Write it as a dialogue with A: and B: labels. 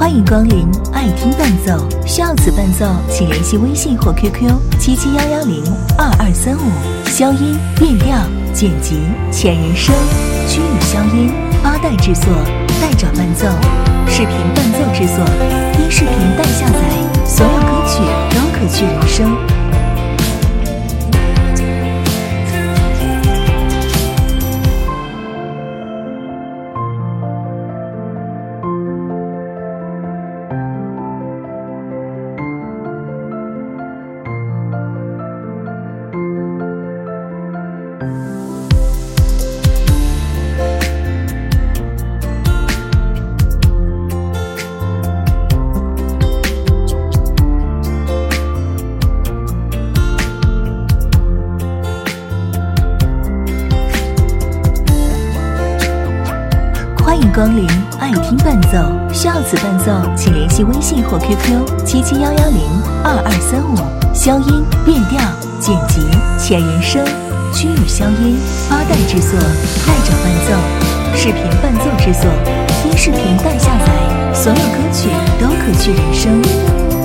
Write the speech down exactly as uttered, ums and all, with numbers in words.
A: 欢迎光临爱听伴奏，需要此伴奏请联系微信或 Q Q 七七幺幺零二二三五。消音、变调、剪辑、前人声、区域消音、八代制作、代找伴奏、视频伴奏制作、音视频代下载，所有歌曲都可去人声。欢迎光临爱听伴奏，需要此伴奏请联系微信或 Q Q 七七幺幺零二二三五。消音、变调、剪辑、前人声、区域消音、八代制作、代找伴奏、视频伴奏制作、音视频代下载，所有歌曲都可去人声。